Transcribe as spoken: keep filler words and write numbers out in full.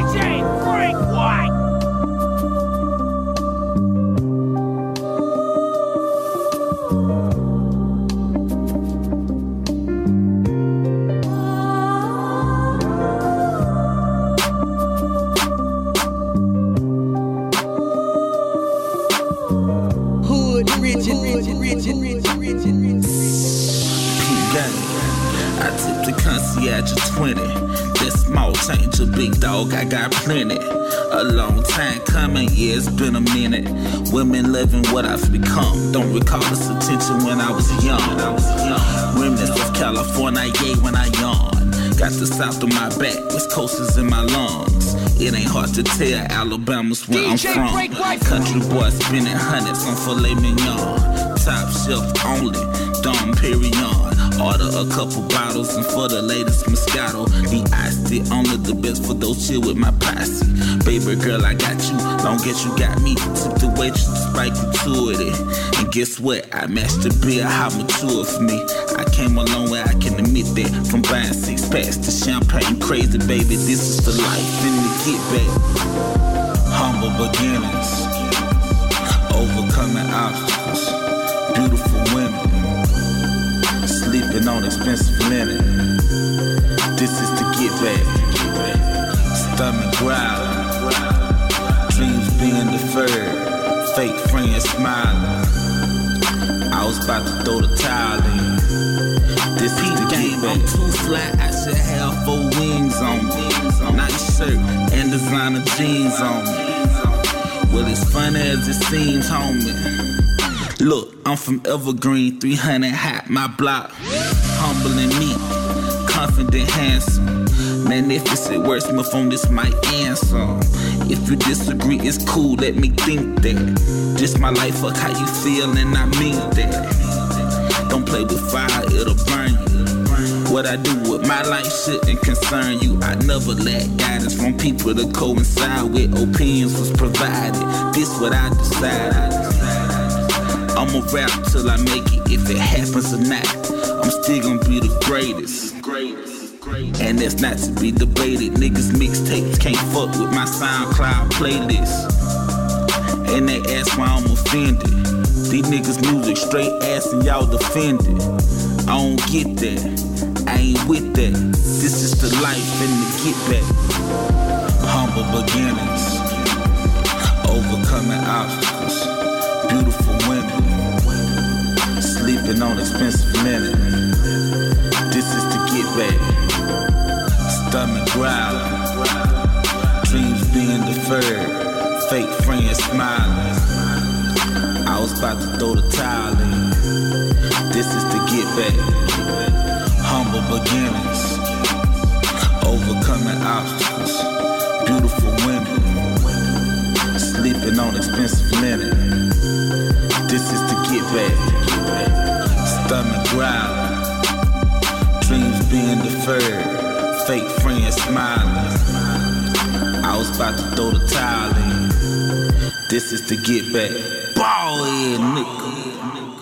J Frank White. I tipped the concierge a twenty. That small change, a big dog, I got plenty. A long time coming, yeah, it's been a minute. Women loving what I've become. Don't recall this attention when I was young. Remnants of California, yeah, when I yawn. Got the south of my back, west coast is in my lungs. It ain't hard to tell, Alabama's where I'm from. Country boy spending hundreds on filet mignon. Top shelf only, Dom Perignon. Order a couple bottles and for the latest Moscato. The iced tea only the best for those chill with my posse. Baby girl, I got you, long as you got me. Tip the waitress despite gratuity. And guess what? I matched the bill, how mature for me. I came a long way, I can admit that. From buying six packs to champagne crazy, baby. This is the life in the get back. Humble beginnings, overcoming obstacles, beautiful women, sleeping on expensive linen. This is the get back. Stomach growling, dreams being deferred, fake friends smiling. I was about to throw the towel in. This is the get back. I'm too fly, I should have four wings on me. Nice shirt and designer jeans on me. Well, it's funny as it seems, homie. Look, I'm from Evergreen, three hundred hot, my block. Humble and meek, confident, handsome. Magnificent wordsmith on this mic answer. If you disagree, it's cool, let me think that. Just my life, fuck how you feel, and I mean that. Don't play with fire, it'll burn you. What I do with my life shouldn't concern you. I never lack guidance from people to coincide with. Opinions was provided, this what I decided. I'ma rap till I make it, if it happens or not. I'm still gonna be the greatest. And that's not to be debated. Niggas mixtapes can't fuck with my SoundCloud playlist. And they ask why I'm offended. These niggas music straight ass and y'all defended. I don't get that, I ain't with that. This is the life and the get back. Humble beginnings, overcoming obstacles, beautiful women, sleeping on expensive linen. This is the get back. Stomach growling, dreams being deferred, fake friends smiling. I was about to throw the towel in. This is the get back. Humble beginnings, overcoming obstacles, beautiful women, sleeping on expensive linen. This is the get back. Stomach growling, dreams being deferred, fake friends smiling. I was about to throw the towel in. This is the get back. Ball head nigga.